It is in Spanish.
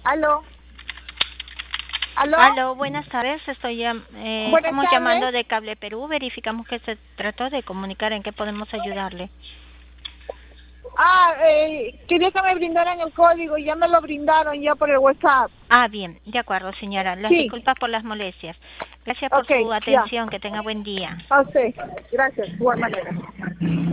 Aló, aló, Aló, buenas tardes. buenas Estamos tardes. llamando de Cable Perú. Verificamos que se trató de comunicar en qué podemos ayudarle. Quería que me brindaran el código, ya me lo brindaron ya por el WhatsApp. Ah, bien, de acuerdo, señora. Las Sí, disculpas por las molestias. Gracias por ok, su ya. atención. Que tenga buen día. A usted, gracias, de igual manera.